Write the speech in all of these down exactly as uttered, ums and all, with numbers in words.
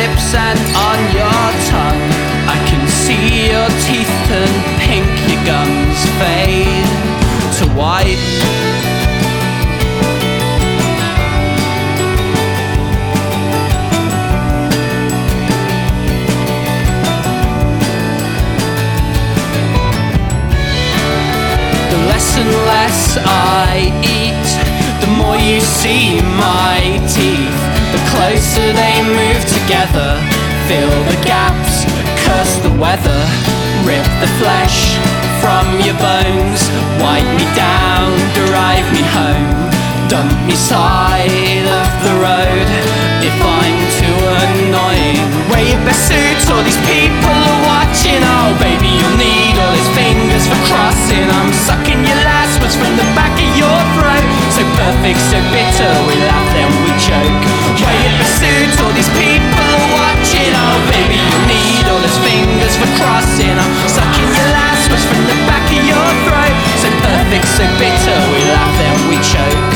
lips and on your tongue. I can see your teeth turn pink, your gums fade to white. The less and less I eat, the more you see my teeth. The closer they move together, fill the gaps, curse the weather, rip the flesh from your bones, wipe me down, drive me home, dump me side of the road if I'm too annoying. Wear your best suits, all these people are watching. Oh baby, you'll need all these fingers for crossing. I'm sucking your last words from the back of your throat. So perfect, so bitter, we laugh then we choke. Wear your best suits, all these people are watching. Oh baby, you'll need all those fingers for crossing. I'm sucking your last words from the back of your throat. So perfect, so bitter, we laugh then we choke.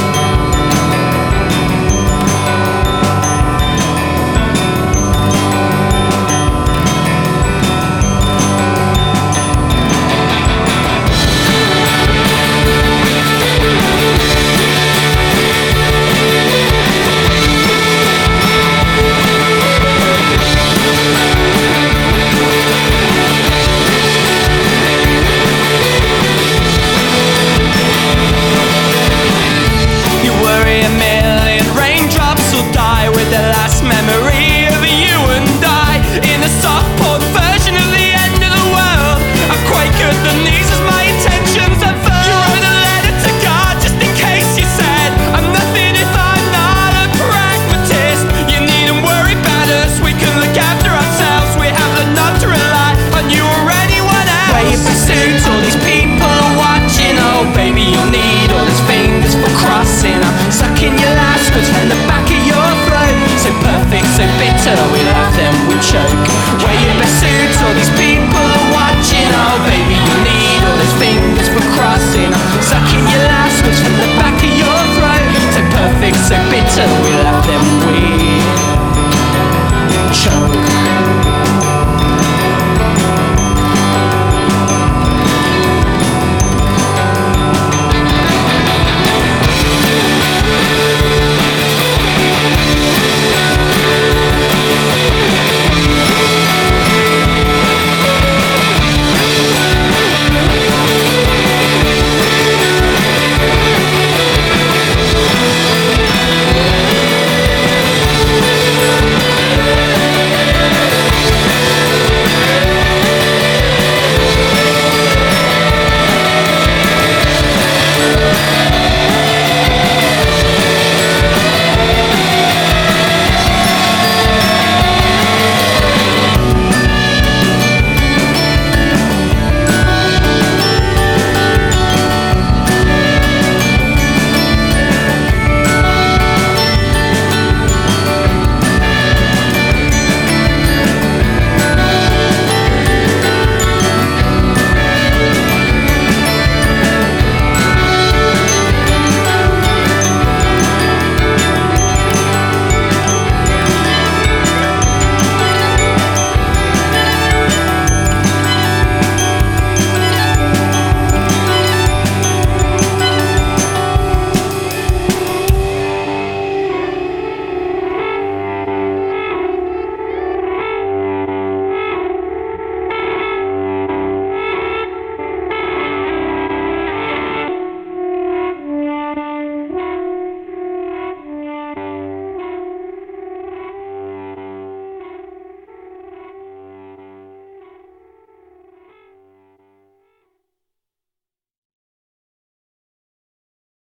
Memory of you and I in a soft porn version of the end of the world. I quake at the knees as my intentions unfurl. You wrote a letter to God just in case you said I'm nothing if I'm not a pragmatist. You needn't worry about us, we can look after ourselves. We have the nod to rely on you or anyone else. Wear your pursuit, all these people are watching. Oh baby, you'll need all those fingers for crossing. I'm sucking your last words from the back of your throat. So perfect, so bitter, we laugh then we choke. Wear your best suits, all these people are watching. Oh baby, you need all those fingers for crossing. I'm sucking your last words from the back of your throat. So perfect, so bitter, we laugh then we